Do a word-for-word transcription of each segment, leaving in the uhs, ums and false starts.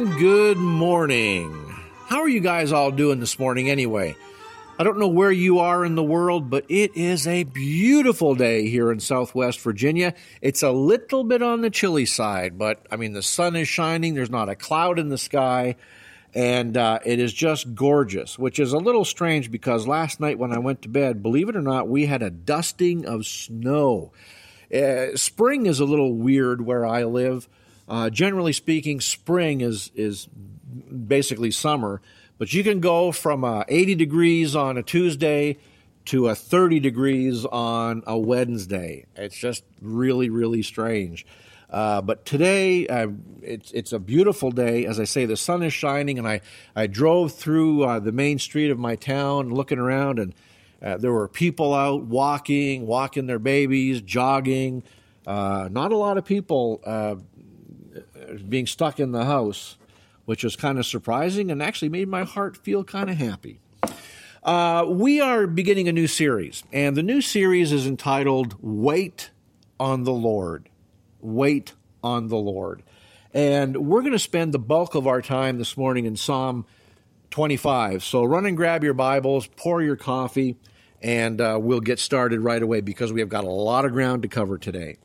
And good morning. How are you guys all doing this morning anyway? I don't know where you are in the world, but it is a beautiful day here in Southwest Virginia. It's a little bit on the chilly side, but I mean, the sun is shining. There's not a cloud in the sky, and uh, it is just gorgeous, which is a little strange because last night when I went to bed, believe it or not, we had a dusting of snow. Uh, spring is a little weird where I live. Uh, generally speaking, spring is is basically summer, but you can go from uh, eighty degrees on a Tuesday to a thirty degrees on a Wednesday. It's just really, really strange. Uh, but today, uh, it's it's a beautiful day. As I say, the sun is shining, and I, I drove through uh, the main street of my town looking around, and uh, there were people out walking, walking their babies, jogging. Uh, not a lot of people uh, being stuck in the house, which was kind of surprising and actually made my heart feel kind of happy. Uh, we are beginning a new series, and the new series is entitled Wait on the Lord. Wait on the Lord. And we're going to spend the bulk of our time this morning in Psalm twenty-five. So run and grab your Bibles, pour your coffee, and uh, we'll get started right away because we have got a lot of ground to cover today.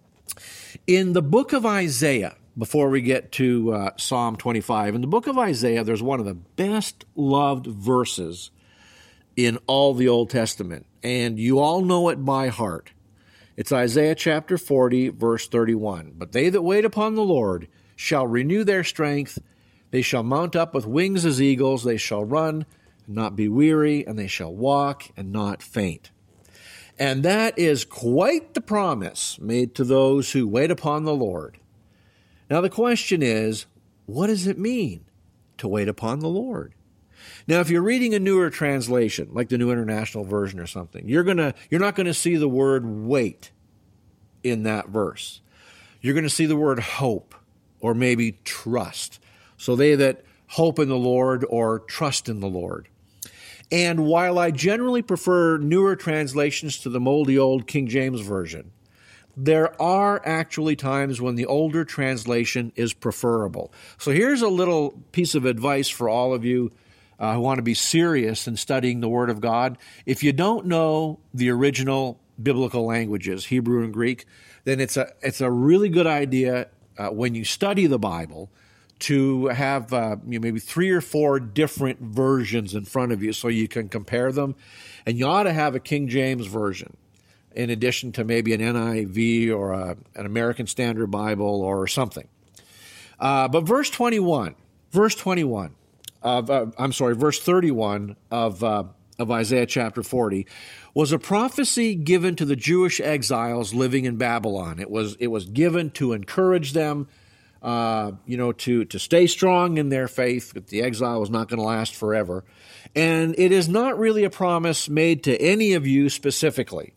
In the book of Isaiah, before we get to uh, Psalm twenty-five, in the book of Isaiah, there's one of the best loved verses in all the Old Testament, and you all know it by heart. It's Isaiah chapter forty, verse thirty-one. But they that wait upon the Lord shall renew their strength. They shall mount up with wings as eagles. They shall run and not be weary, and they shall walk and not faint. And that is quite the promise made to those who wait upon the Lord. Now the question is, what does it mean to wait upon the Lord? Now, if you're reading a newer translation, like the New International Version or something, you're gonna you're not going to see the word wait in that verse. You're going to see the word hope or maybe trust. So they that hope in the Lord or trust in the Lord. And while I generally prefer newer translations to the moldy old King James Version, there are actually times when the older translation is preferable. So here's a little piece of advice for all of you uh, who want to be serious in studying the Word of God. If you don't know the original biblical languages, Hebrew and Greek, then it's a it's a really good idea uh, when you study the Bible to have uh, you know, maybe three or four different versions in front of you so you can compare them. And you ought to have a King James Version in addition to maybe an N I V or a, an American Standard Bible or something. Uh, but verse twenty-one, verse twenty-one of, uh, I'm sorry, verse thirty-one of, uh, of Isaiah chapter forty was a prophecy given to the Jewish exiles living in Babylon. It was, it was given to encourage them, uh, you know, to, to stay strong in their faith, that the exile was not going to last forever. And it is not really a promise made to any of you specifically.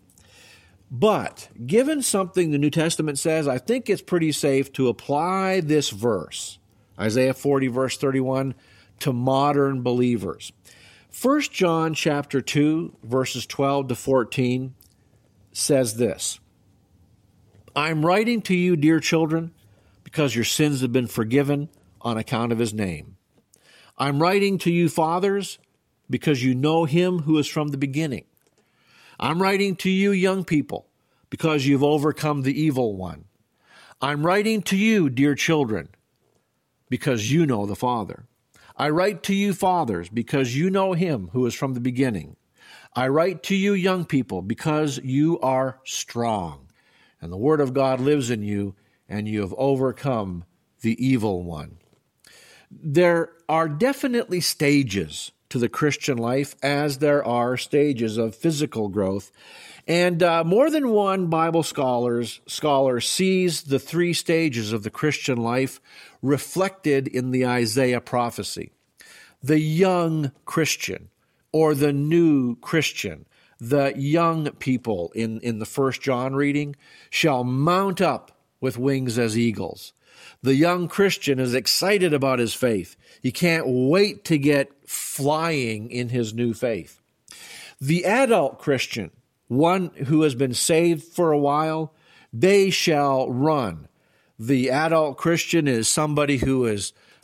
But given something the New Testament says, I think it's pretty safe to apply this verse, Isaiah forty, verse thirty-one, to modern believers. First John chapter two, verses twelve to fourteen says this, I'm writing to you, dear children, because your sins have been forgiven on account of his name. I'm writing to you, fathers, because you know him who is from the beginning. I'm writing to you, young people, because you've overcome the evil one. I'm writing to you, dear children, because you know the Father. I write to you, fathers, because you know him who is from the beginning. I write to you, young people, because you are strong, and the word of God lives in you, and you have overcome the evil one. There are definitely stages to the Christian life, as there are stages of physical growth. And uh, more than one Bible scholars, scholar sees the three stages of the Christian life reflected in the Isaiah prophecy. The young Christian, or the new Christian, the young people in, in the First John reading, shall mount up with wings as eagles. The young Christian is excited about his faith. He can't wait to get flying in his new faith. The adult Christian, one who has been saved for a while, they shall run. The adult Christian is somebody who is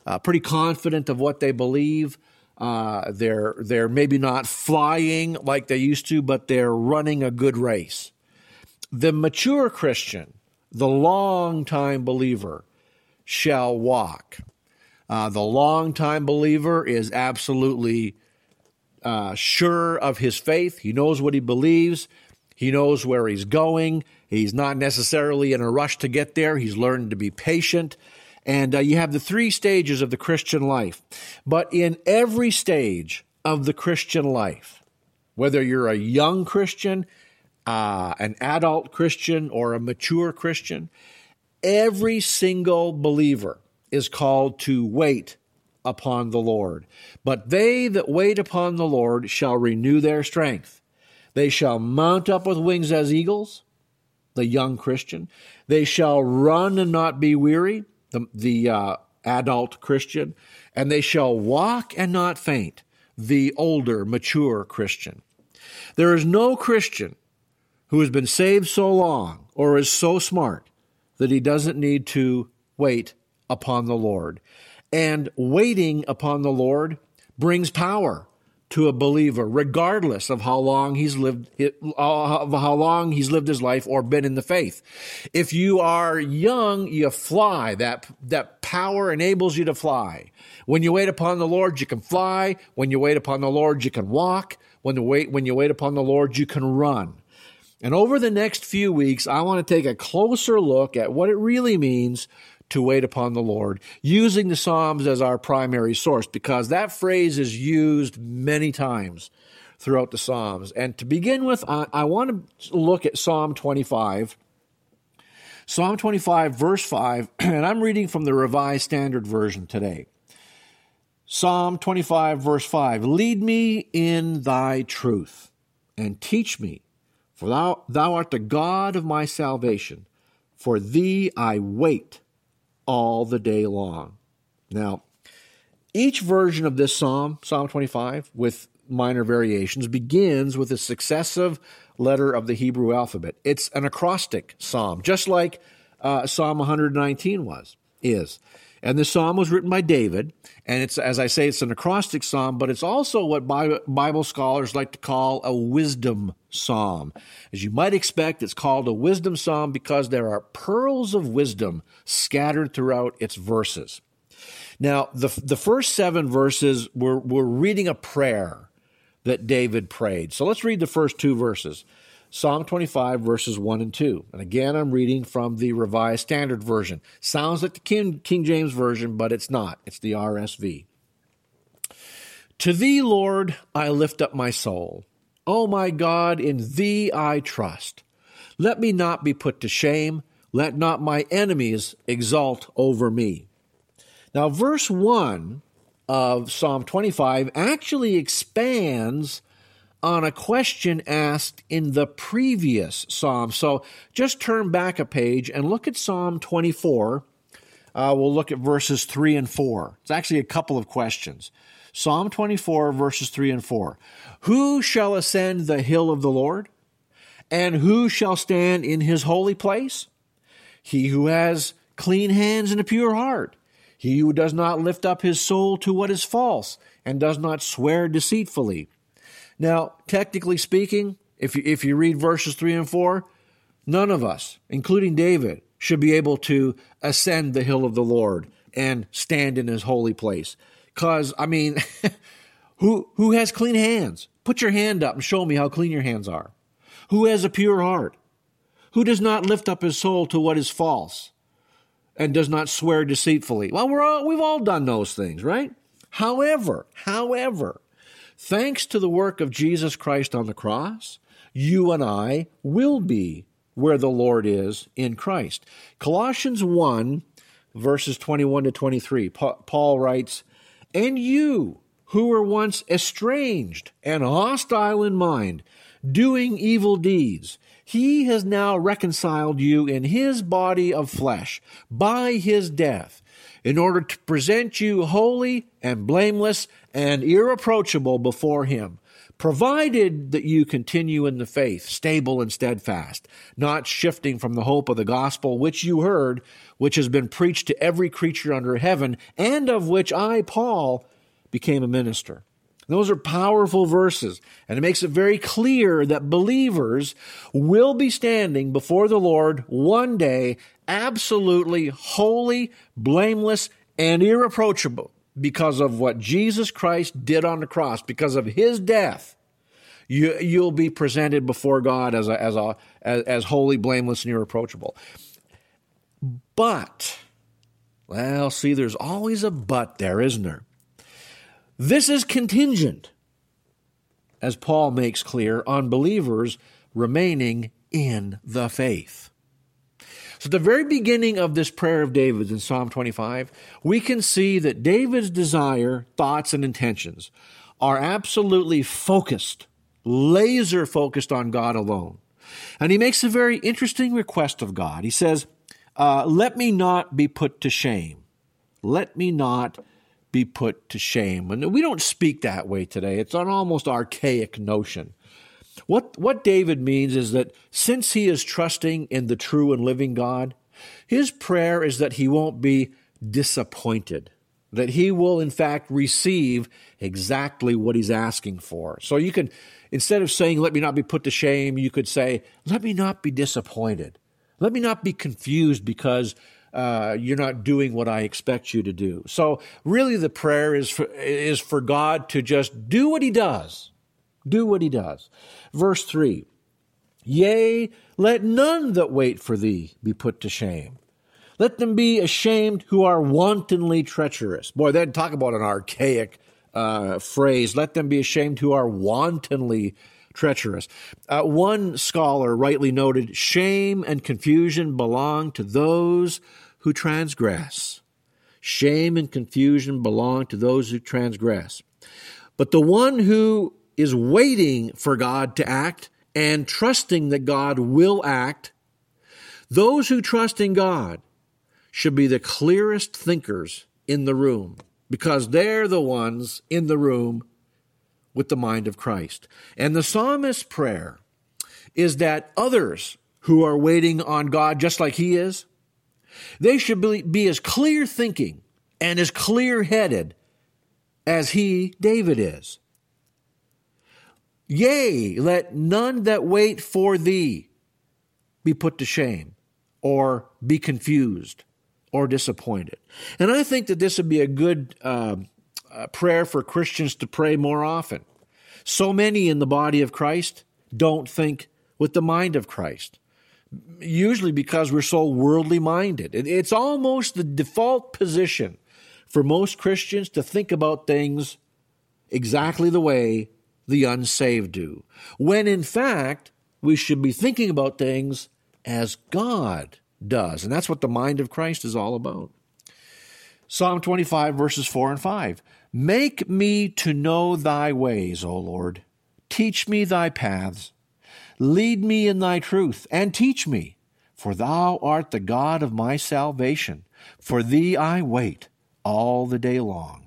uh, pretty confident of what they believe. Uh, they're they're maybe not flying like they used to, but they're running a good race. The mature Christian, the long-time believer, shall walk. Uh, the long-time believer is absolutely uh, sure of his faith. He knows what he believes. He knows where he's going. He's not necessarily in a rush to get there. He's learned to be patient. And uh, you have the three stages of the Christian life. But in every stage of the Christian life, whether you're a young Christian, uh, an adult Christian, or a mature Christian, every single believer is called to wait upon the Lord. But they that wait upon the Lord shall renew their strength. They shall mount up with wings as eagles, the young Christian. They shall run and not be weary, the, the uh, adult Christian. And they shall walk and not faint, the older, mature Christian. There is no Christian who has been saved so long or is so smart that he doesn't need to wait upon the Lord. And waiting upon the Lord brings power to a believer, regardless of how long he's lived, of how long he's lived his life or been in the faith. If you are young, you fly. That, that power enables you to fly. When you wait upon the Lord, you can fly. When you wait upon the Lord, you can walk. When you wait, when you wait upon the Lord, you can run. And over the next few weeks, I want to take a closer look at what it really means to wait upon the Lord, using the Psalms as our primary source, because that phrase is used many times throughout the Psalms. And to begin with, I, I want to look at Psalm twenty-five. Psalm twenty-five, verse five, and I'm reading from the Revised Standard Version today. Psalm twenty-five, verse five, lead me in thy truth, and teach me, for thou, thou art the God of my salvation. For thee I wait all the day long. Now, each version of this psalm, Psalm twenty-five, with minor variations, begins with a successive letter of the Hebrew alphabet. It's an acrostic psalm, just like uh, Psalm one nineteen was, is. And this psalm was written by David, and it's, as I say, it's an acrostic psalm, but it's also what Bible scholars like to call a wisdom psalm. As you might expect, it's called a wisdom psalm because there are pearls of wisdom scattered throughout its verses. Now, the, the first seven verses, we're, we're reading a prayer that David prayed. So let's read the first two verses. Psalm twenty-five, verses one and two. And again, I'm reading from the Revised Standard Version. Sounds like the King, King James Version, but it's not. It's the R S V. To thee, Lord, I lift up my soul. O my God, in thee I trust. Let me not be put to shame. Let not my enemies exult over me. Now, verse one of Psalm twenty-five actually expands on a question asked in the previous psalm. So just turn back a page and look at Psalm twenty-four. Uh, we'll look at verses three and four. It's actually a couple of questions. Psalm twenty-four, verses three and four. Who shall ascend the hill of the Lord? And who shall stand in his holy place? He who has clean hands and a pure heart. He who does not lift up his soul to what is false and does not swear deceitfully. Now, technically speaking, if you, if you read verses three and four, none of us, including David, should be able to ascend the hill of the Lord and stand in his holy place. Because, I mean, who who has clean hands? Put your hand up and show me how clean your hands are. Who has a pure heart? Who does not lift up his soul to what is false and does not swear deceitfully? Well, we're all, we've all done those things, right? However, however, thanks to the work of Jesus Christ on the cross, you and I will be where the Lord is in Christ. Colossians one, verses twenty-one to twenty-three, Paul writes, and you who were once estranged and hostile in mind, doing evil deeds, he has now reconciled you in his body of flesh by his death, in order to present you holy and blameless and irreproachable before him. provided that you continue in the faith, stable and steadfast, not shifting from the hope of the gospel which you heard, which has been preached to every creature under heaven, and of which I, Paul, became a minister. Those are powerful verses, and it makes it very clear that believers will be standing before the Lord one day absolutely holy, blameless, and irreproachable because of what Jesus Christ did on the cross, because of his death. You, you'll be presented before God as a, as a as, as holy, blameless, and irreproachable. But, well, see, there's always a but there, isn't there? This is contingent, as Paul makes clear, on believers remaining in the faith. So at the very beginning of this prayer of David's in Psalm twenty-five, we can see that David's desire, thoughts, and intentions are absolutely focused, laser focused on God alone. And he makes a very interesting request of God. He says, uh, let me not be put to shame. Let me not be put to shame. And we don't speak that way today. It's an almost archaic notion. What, what David means is that since he is trusting in the true and living God, his prayer is that he won't be disappointed, that he will in fact receive exactly what he's asking for. So you can, instead of saying, let me not be put to shame, you could say, let me not be disappointed. Let me not be confused because Uh, you're not doing what I expect you to do. So really the prayer is for, is for God to just do what he does. Do what he does. Verse three, yea, let none that wait for thee be put to shame. Let them be ashamed who are wantonly treacherous. Boy, that'd talk about an archaic uh, phrase. Let them be ashamed who are wantonly treacherous. Uh, one scholar rightly noted, shame and confusion belong to those who transgress. Shame and confusion belong to those who transgress. But the one who is waiting for God to act and trusting that God will act, those who trust in God should be the clearest thinkers in the room, because they're the ones in the room with the mind of Christ. And the psalmist's prayer is that others who are waiting on God just like he is, they should be, be as clear thinking and as clear headed as he, David, is. Yea, let none that wait for thee be put to shame or be confused or disappointed. And I think that this would be a good uh, uh, prayer for Christians to pray more often. So many in the body of Christ don't think with the mind of Christ, usually because we're so worldly minded. It, it's almost the default position for most Christians to think about things exactly the way the unsaved do, when in fact we should be thinking about things as God does. And that's what the mind of Christ is all about. Psalm twenty-five, verses four and five. Make me to know thy ways, O Lord. Teach me thy paths. Lead me in thy truth, and teach me. For thou art the God of my salvation. For thee I wait all the day long.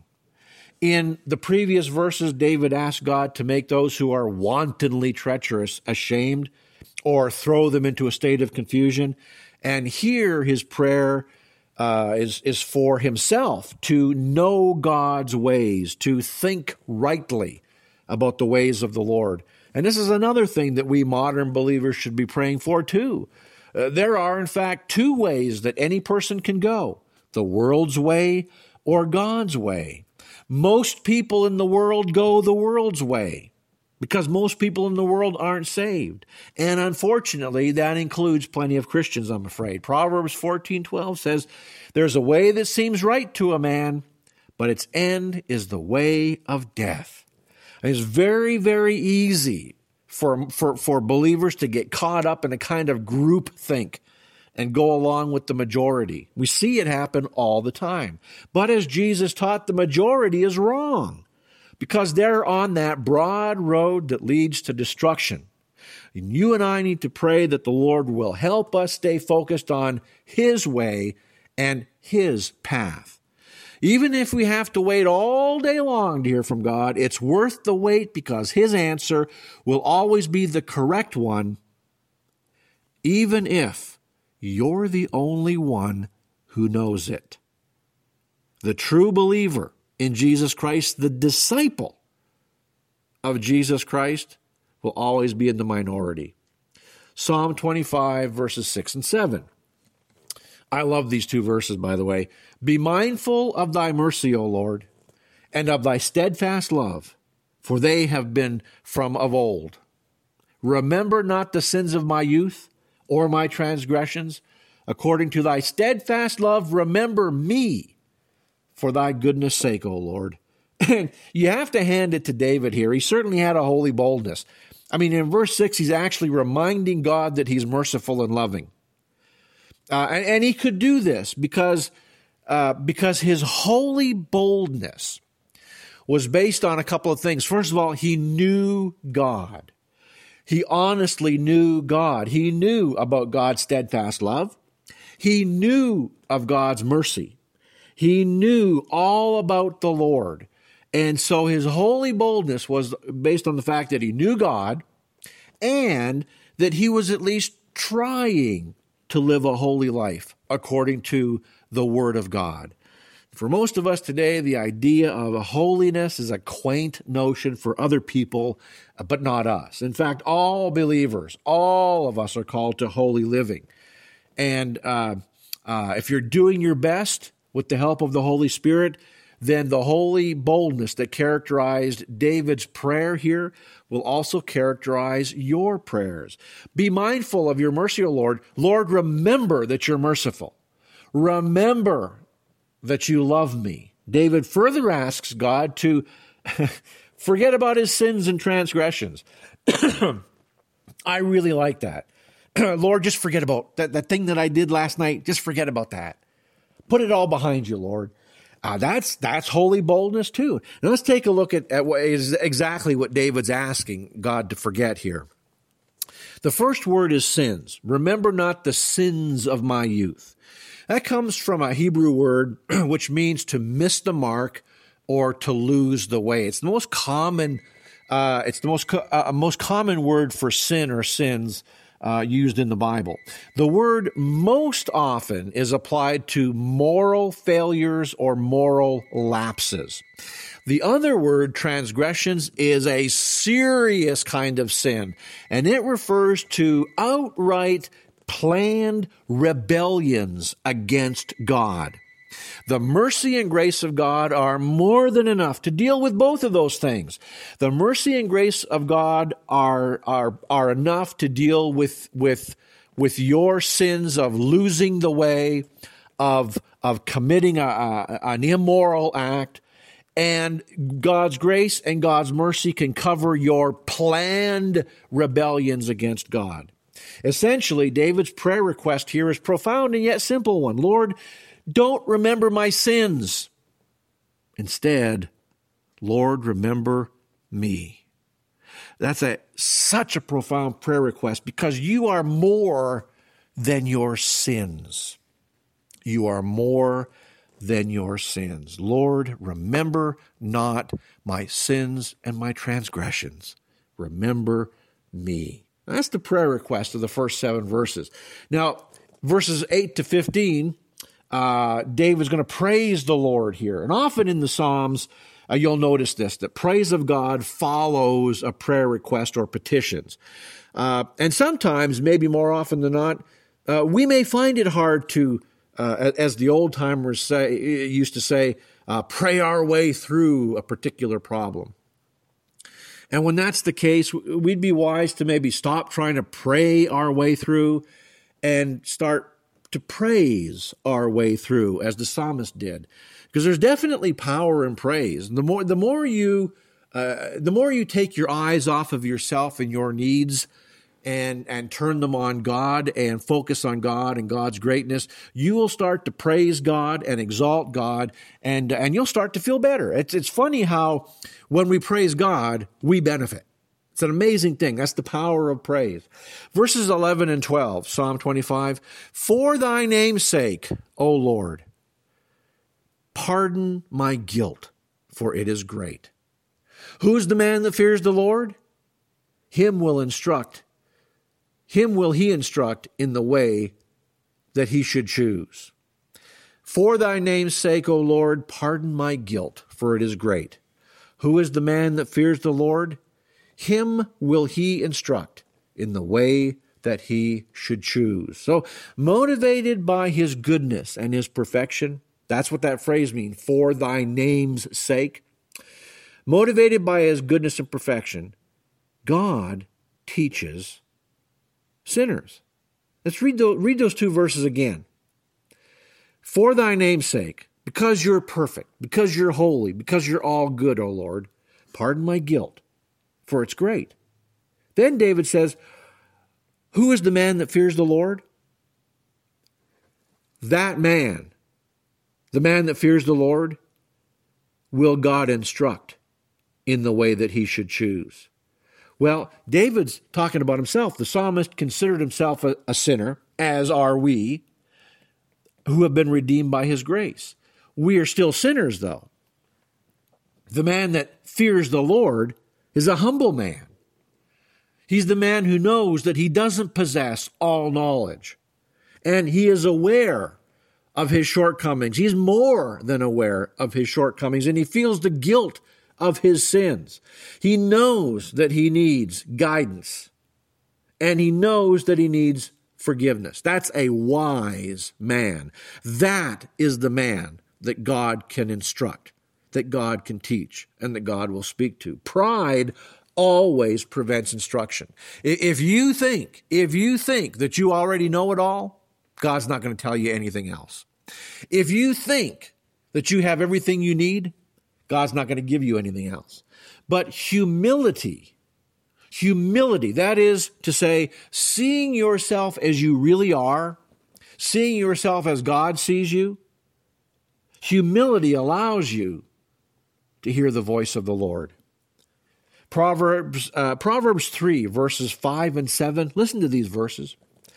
In the previous verses, David asked God to make those who are wantonly treacherous ashamed or throw them into a state of confusion. And here his prayer uh, is, is for himself to know God's ways, to think rightly about the ways of the Lord. And this is another thing that we modern believers should be praying for too. Uh, there are, in fact, two ways that any person can go: the world's way or God's way. Most people in the world go the world's way because most people in the world aren't saved. And unfortunately, that includes plenty of Christians, I'm afraid. Proverbs fourteen twelve says, there's a way that seems right to a man, but its end is the way of death. It's very, very easy for, for, for believers to get caught up in a kind of group think and go along with the majority. We see it happen all the time. But as Jesus taught, the majority is wrong because they're on that broad road that leads to destruction. And you and I need to pray that the Lord will help us stay focused on His way and His path. Even if we have to wait all day long to hear from God, it's worth the wait because his answer will always be the correct one, even if you're the only one who knows it. The true believer in Jesus Christ, the disciple of Jesus Christ, will always be in the minority. Psalm twenty-five, verses six and seven. I love these two verses, by the way. Be mindful of thy mercy, O Lord, and of thy steadfast love, for they have been from of old. Remember not the sins of my youth, or my transgressions. According to thy steadfast love, remember me, for thy goodness' sake, O Lord. And you have to hand it to David here. He certainly had a holy boldness. I mean, in verse six, he's actually reminding God that he's merciful and loving. Uh, and, and he could do this because, uh, because his holy boldness was based on a couple of things. First of all, he knew God. He honestly knew God. He knew about God's steadfast love. He knew of God's mercy. He knew all about the Lord. And so his holy boldness was based on the fact that he knew God and that he was at least trying to live a holy life according to the Word of God. For most of us today, the idea of holiness is a quaint notion for other people, but not us. In fact, all believers, all of us are called to holy living. And uh, uh, if you're doing your best with the help of the Holy Spirit, then the holy boldness that characterized David's prayer here will also characterize your prayers. Be mindful of your mercy, O Lord. Lord, remember that you're merciful. Remember that you love me. David further asks God to forget about his sins and transgressions. I really like that. Lord, just forget about that, that thing that I did last night. Just forget about that. Put it all behind you, Lord. Uh, that's that's holy boldness too. Now let's take a look at, at what is exactly what David's asking God to forget here. The first word is sins. Remember not the sins of my youth. That comes from a Hebrew word which means to miss the mark or to lose the way. It's the most common. Uh, it's the most co- uh, most common word for sin or sins Uh, used in the Bible. The word most often is applied to moral failures or moral lapses. The other word, transgressions, is a serious kind of sin, and it refers to outright planned rebellions against God. The mercy and grace of God are more than enough to deal with both of those things. The mercy and grace of God are are are enough to deal with with with your sins of losing the way, of of committing a, a, an immoral act, and God's grace and God's mercy can cover your planned rebellions against God. Essentially, David's prayer request here is profound and yet simple one. Lord, don't remember my sins. Instead, Lord, remember me. That's a such a profound prayer request because you are more than your sins. You are more than your sins. Lord, remember not my sins and my transgressions. Remember me. That's the prayer request of the first seven verses. Now, verses eight to fifteen, Uh, David's going to praise the Lord here. And often in the Psalms, uh, you'll notice this, that praise of God follows a prayer request or petitions. Uh, and sometimes, maybe more often than not, uh, we may find it hard to, uh, as the old timers say, used to say, uh, pray our way through a particular problem. And when that's the case, we'd be wise to maybe stop trying to pray our way through and start to praise our way through, as the psalmist did, because there's definitely power in praise. The more, the more you, uh, the more you take your eyes off of yourself and your needs, and and turn them on God and focus on God and God's greatness, you will start to praise God and exalt God, and and you'll start to feel better. It's it's funny how when we praise God, we benefit. It's an amazing thing. That's the power of praise. Verses eleven and twelve, Psalm twenty-five, for thy name's sake, O Lord, pardon my guilt, for it is great. Who's the man that fears the Lord? Him will instruct. Him will he instruct in the way that he should choose. For thy name's sake, O Lord, pardon my guilt, for it is great. Who is the man that fears the Lord? Him will he instruct in the way that he should choose. So, motivated by his goodness and his perfection, that's what that phrase means, for thy name's sake. Motivated by his goodness and perfection, God teaches sinners. Let's read those, read those two verses again. For thy name's sake, because you're perfect, because you're holy, because you're all good, O Lord, pardon my guilt, for it's great. Then David says, who is the man that fears the Lord? That man, the man that fears the Lord, will God instruct in the way that he should choose. Well, David's talking about himself. The psalmist considered himself a, a sinner, as are we, who have been redeemed by his grace. We are still sinners, though. The man that fears the Lord is a humble man. He's the man who knows that he doesn't possess all knowledge, and he is aware of his shortcomings. He's more than aware of his shortcomings, and he feels the guilt of his sins. He knows that he needs guidance, and he knows that he needs forgiveness. That's a wise man. That is the man that God can instruct, that God can teach, and that God will speak to. Pride always prevents instruction. If you think, if you think that you already know it all, God's not going to tell you anything else. If you think that you have everything you need, God's not going to give you anything else. But humility, humility, that is to say, seeing yourself as you really are, seeing yourself as God sees you, humility allows you to hear the voice of the Lord. Proverbs, uh, Proverbs three, verses five and seven. Listen to these verses.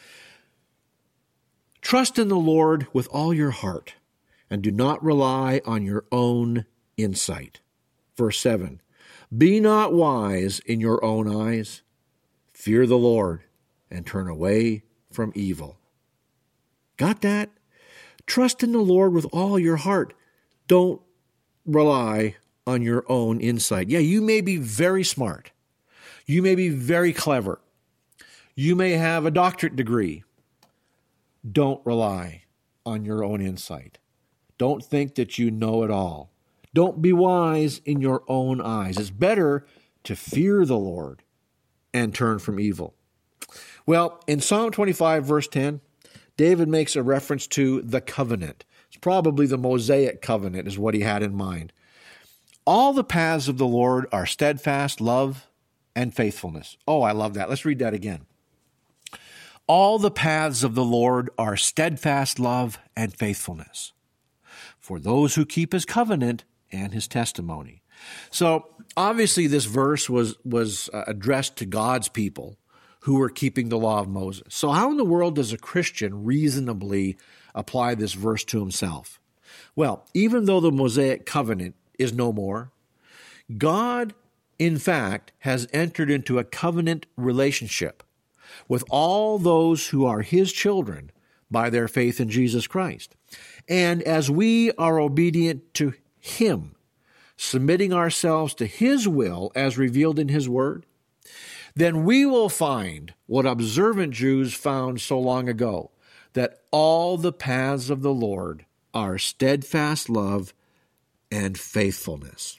Trust in the Lord with all your heart, and do not rely on your own insight. Verse seven. Be not wise in your own eyes. Fear the Lord, and turn away from evil. Got that? Trust in the Lord with all your heart. Don't rely on your own insight. Yeah, you may be very smart. You may be very clever. You may have a doctorate degree. Don't rely on your own insight. Don't think that you know it all. Don't be wise in your own eyes. It's better to fear the Lord and turn from evil. Well, in Psalm twenty-five, verse ten, David makes a reference to the covenant. It's probably the Mosaic covenant is what he had in mind. All the paths of the Lord are steadfast love and faithfulness. Oh, I love that. Let's read that again. All the paths of the Lord are steadfast love and faithfulness for those who keep his covenant and his testimony. So obviously this verse was, was uh, addressed to God's people who were keeping the law of Moses. So how in the world does a Christian reasonably apply this verse to himself? Well, even though the Mosaic covenant is no more, God, in fact, has entered into a covenant relationship with all those who are his children by their faith in Jesus Christ. And as we are obedient to him, submitting ourselves to his will as revealed in his word, then we will find what observant Jews found so long ago, that all the paths of the Lord are steadfast love and faithfulness.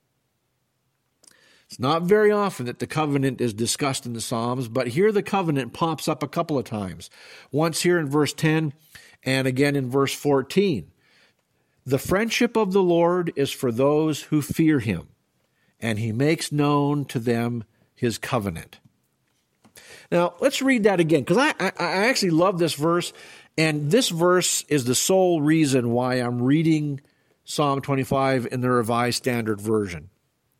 It's not very often that the covenant is discussed in the Psalms, but here the covenant pops up a couple of times. Once here in verse ten and again in verse fourteen. The friendship of the Lord is for those who fear him, and he makes known to them his covenant. Now, let's read that again, because I, I, I actually love this verse, and this verse is the sole reason why I'm reading Psalm twenty-five in the Revised Standard Version.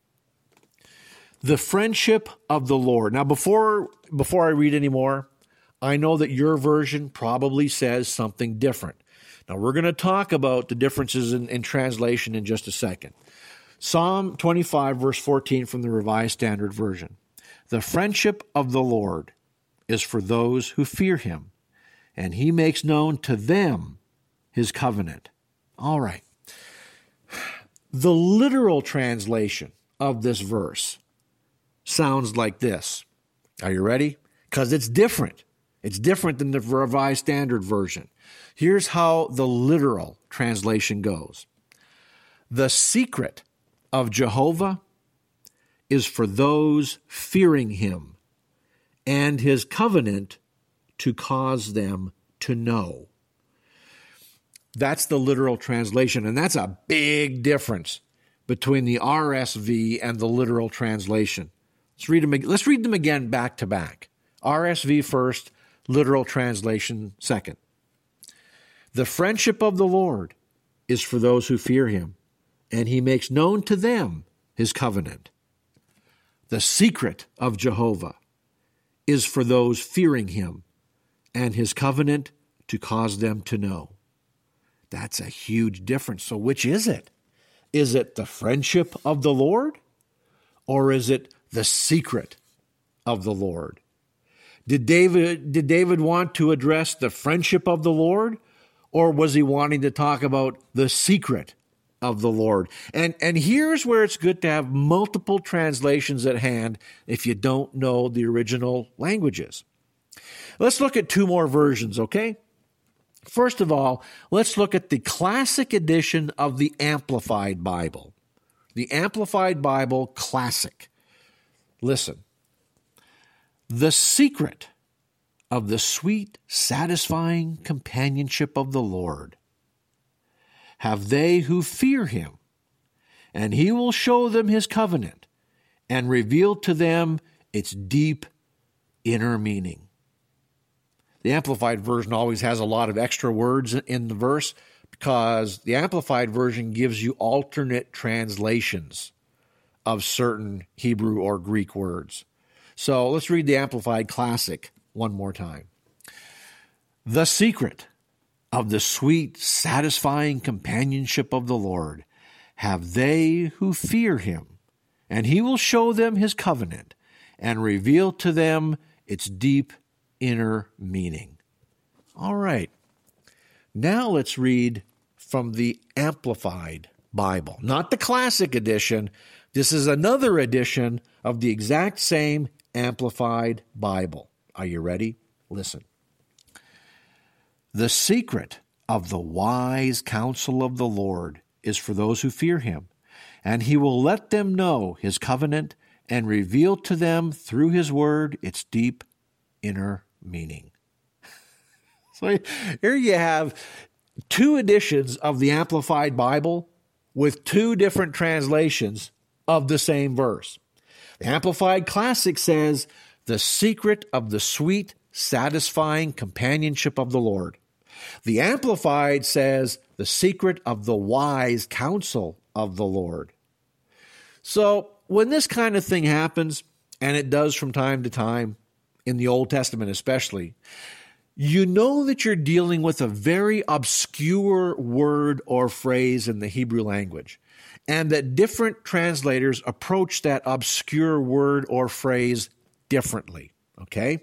The friendship of the Lord. Now, before, before I read any more, I know that your version probably says something different. Now, we're going to talk about the differences in, in translation in just a second. Psalm twenty-five, verse fourteen from the Revised Standard Version. The friendship of the Lord is for those who fear him, and he makes known to them his covenant. All right. The literal translation of this verse sounds like this. Are you ready? Because it's different. It's different than the Revised Standard Version. Here's how the literal translation goes. The secret of Jehovah is for those fearing him, and his covenant to cause them to know. That's the literal translation, and that's a big difference between the R S V and the literal translation. Let's read them, let's read them again back to back. R S V first, literal translation second. The friendship of the Lord is for those who fear him, and he makes known to them his covenant. The secret of Jehovah is for those fearing him, and his covenant to cause them to know. That's a huge difference. So which is it? Is it the friendship of the Lord, or is it the secret of the Lord? Did David, did David want to address the friendship of the Lord, or was he wanting to talk about the secret of the Lord? And, and here's where it's good to have multiple translations at hand if you don't know the original languages. Let's look at two more versions, okay? First of all, let's look at the classic edition of the Amplified Bible. The Amplified Bible Classic. Listen. The secret of the sweet, satisfying companionship of the Lord have they who fear him, and he will show them his covenant and reveal to them its deep inner meaning. The Amplified Version always has a lot of extra words in the verse because the Amplified Version gives you alternate translations of certain Hebrew or Greek words. So let's read the Amplified Classic one more time. The secret of the sweet, satisfying companionship of the Lord have they who fear him, and he will show them his covenant and reveal to them its deep inner meaning. All right. Now let's read from the Amplified Bible, not the Classic edition. This is another edition of the exact same Amplified Bible. Are you ready? Listen. The secret of the wise counsel of the Lord is for those who fear him, and he will let them know his covenant and reveal to them through his word its deep inner meaning. So here you have two editions of the Amplified Bible with two different translations of the same verse. The Amplified Classic says, the secret of the sweet, satisfying companionship of the Lord. The Amplified says, the secret of the wise counsel of the Lord. So when this kind of thing happens, and it does from time to time, in the Old Testament especially, you know that you're dealing with a very obscure word or phrase in the Hebrew language, and that different translators approach that obscure word or phrase differently, okay?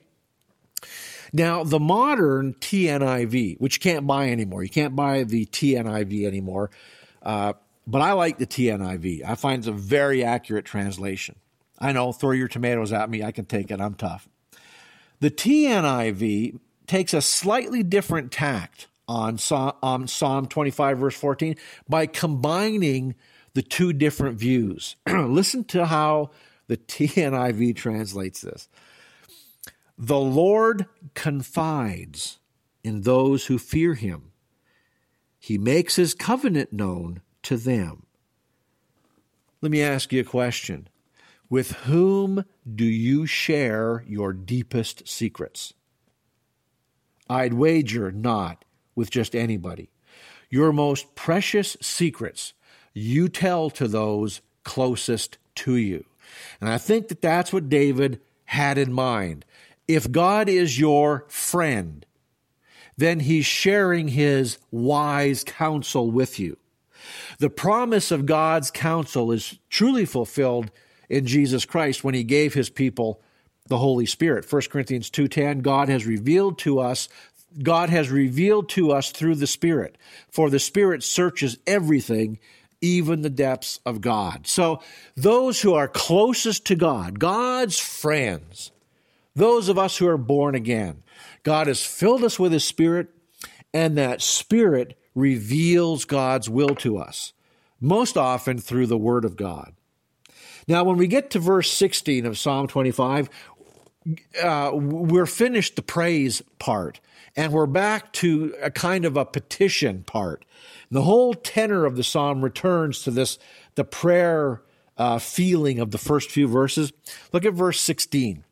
Now, the modern T N I V, which you can't buy anymore, you can't buy the T N I V anymore, uh, but I like the T N I V. I find it's a very accurate translation. I know, throw your tomatoes at me, I can take it, I'm tough. The T N I V takes a slightly different tact on Psalm twenty-five, verse fourteen, by combining the two different views. Listen to how the T N I V translates this. The Lord confides in those who fear him. He makes his covenant known to them. Let me ask you a question. With whom do you share your deepest secrets? I'd wager not with just anybody. Your most precious secrets you tell to those closest to you. And I think that that's what David had in mind. If God is your friend, then he's sharing his wise counsel with you. The promise of God's counsel is truly fulfilled in Jesus Christ when he gave his people the Holy Spirit. First Corinthians two ten, God has revealed to us, God has revealed to us through the Spirit, for the Spirit searches everything, even the depths of God. So those who are closest to God, God's friends, those of us who are born again, God has filled us with his Spirit, and that Spirit reveals God's will to us, most often through the Word of God. Now, when we get to verse sixteen of Psalm twenty-five, uh, we're finished the praise part, and we're back to a kind of a petition part. And the whole tenor of the psalm returns to this, the prayer uh, feeling of the first few verses. Look at verse sixteen.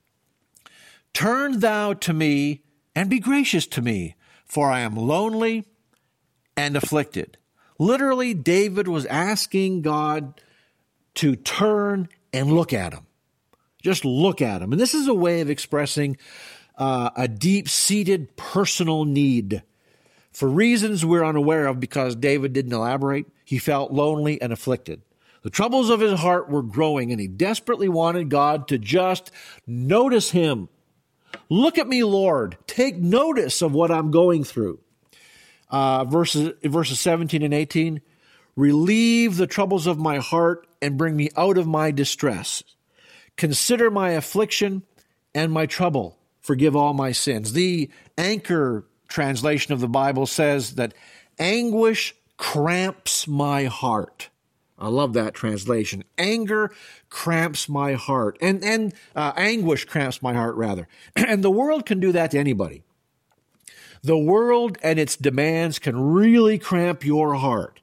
Turn thou to me and be gracious to me, for I am lonely and afflicted. Literally, David was asking God to turn and look at him. Just look at him. And this is a way of expressing uh, a deep-seated personal need. For reasons we're unaware of, because David didn't elaborate, he felt lonely and afflicted. The troubles of his heart were growing, and he desperately wanted God to just notice him. Look at me, Lord. Take notice of what I'm going through. Uh, verses, verses seventeen and eighteen, relieve the troubles of my heart and bring me out of my distress. Consider my affliction and my trouble. Forgive all my sins. The Anchor translation of the Bible says that anguish cramps my heart. I love that translation. Anger cramps my heart. And, and uh, anguish cramps my heart, rather. And the world can do that to anybody. The world and its demands can really cramp your heart.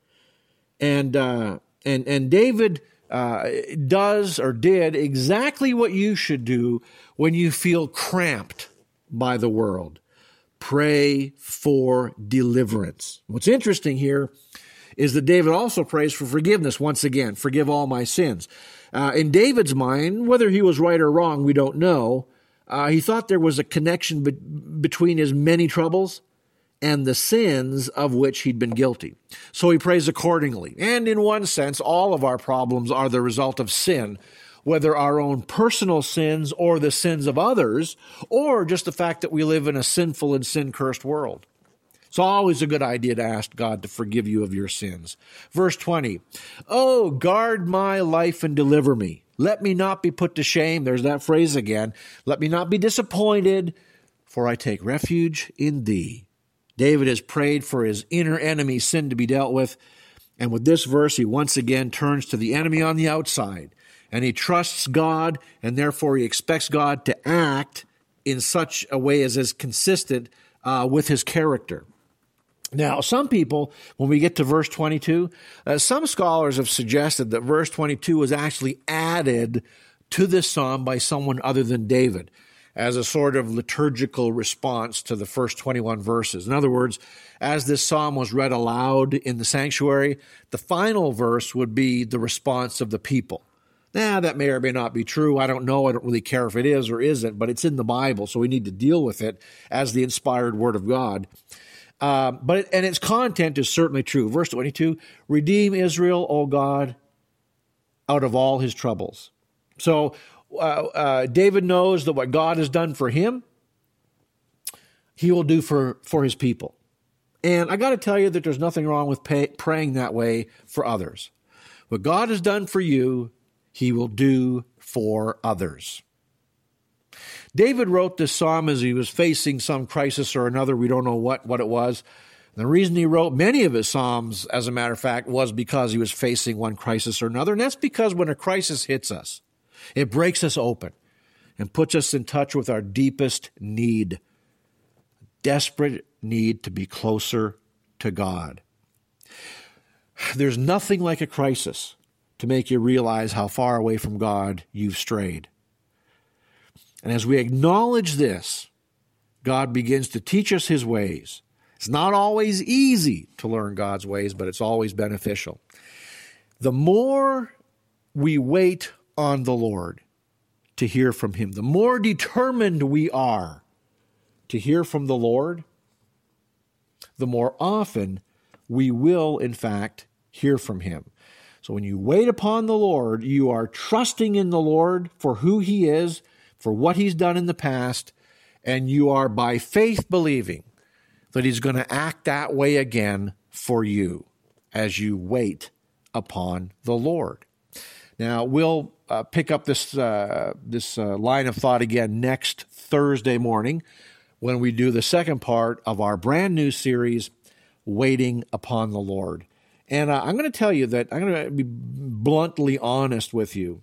And uh, and and David uh, does or did exactly what you should do when you feel cramped by the world. Pray for deliverance. What's interesting here is that David also prays for forgiveness once again. Forgive all my sins. Uh, in David's mind, whether he was right or wrong, we don't know. Uh, he thought there was a connection be- between his many troubles and the sins of which he'd been guilty. So he prays accordingly. And in one sense, all of our problems are the result of sin, whether our own personal sins or the sins of others, or just the fact that we live in a sinful and sin-cursed world. It's always a good idea to ask God to forgive you of your sins. Verse twenty, oh, guard my life and deliver me. Let me not be put to shame. There's that phrase again. Let me not be disappointed, for I take refuge in thee. David has prayed for his inner enemy, sin, to be dealt with. And with this verse, he once again turns to the enemy on the outside. And he trusts God, and therefore he expects God to act in such a way as is consistent uh, with his character. Now, some people, when we get to verse twenty-two, uh, some scholars have suggested that verse twenty-two was actually added to this psalm by someone other than David as a sort of liturgical response to the first twenty-one verses. In other words, as this psalm was read aloud in the sanctuary, the final verse would be the response of the people. Now, that may or may not be true. I don't know. I don't really care if it is or isn't, but it's in the Bible, so we need to deal with it as the inspired Word of God. Uh, but and its content is certainly true. Verse twenty-two, redeem Israel, O God, out of all his troubles. So uh, uh, David knows that what God has done for him, he will do for, for his people. And I got to tell you that there's nothing wrong with pay, praying that way for others. What God has done for you, he will do for others. David wrote this psalm as he was facing some crisis or another. We don't know what, what it was. And the reason he wrote many of his psalms, as a matter of fact, was because he was facing one crisis or another. And that's because when a crisis hits us, it breaks us open and puts us in touch with our deepest need, desperate need to be closer to God. There's nothing like a crisis to make you realize how far away from God you've strayed. And as we acknowledge this, God begins to teach us his ways. It's not always easy to learn God's ways, but it's always beneficial. The more we wait on the Lord to hear from him, the more determined we are to hear from the Lord, the more often we will, in fact, hear from him. So when you wait upon the Lord, you are trusting in the Lord for who he is, for what he's done in the past, and you are by faith believing that he's going to act that way again for you as you wait upon the Lord. Now, we'll uh, pick up this uh, this uh, line of thought again next Thursday morning when we do the second part of our brand new series, Waiting Upon the Lord. And uh, I'm going to tell you that I'm going to be bluntly honest with you.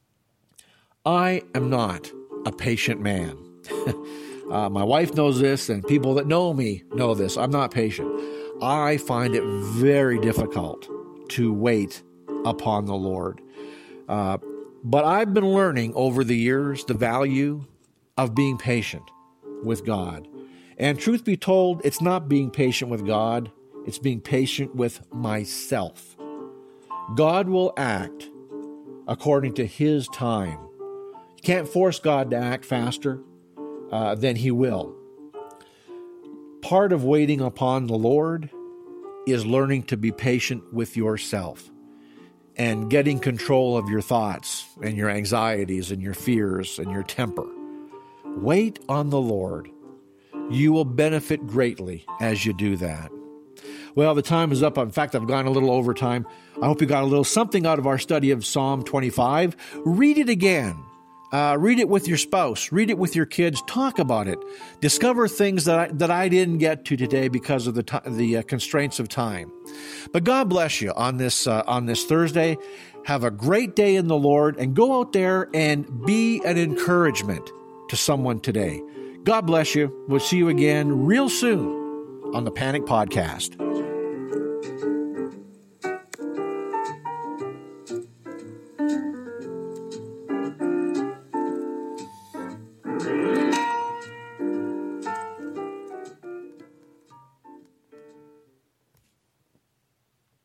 I am not a patient man. uh, my wife knows this, and people that know me know this. I'm not patient. I find it very difficult to wait upon the Lord. Uh, but I've been learning over the years the value of being patient with God. And truth be told, it's not being patient with God. It's being patient with myself. God will act according to his time. You can't force God to act faster uh, than he will. Part of waiting upon the Lord is learning to be patient with yourself and getting control of your thoughts and your anxieties and your fears and your temper. Wait on the Lord. You will benefit greatly as you do that. Well, the time is up. In fact, I've gone a little over time. I hope you got a little something out of our study of Psalm twenty-five. Read it again. Uh, read it with your spouse. Read it with your kids. Talk about it. Discover things that I, that I didn't get to today because of the t- the uh, constraints of time. But God bless you on this uh, on this Thursday. Have a great day in the Lord, and go out there and be an encouragement to someone today. God bless you. We'll see you again real soon on the Panic Podcast.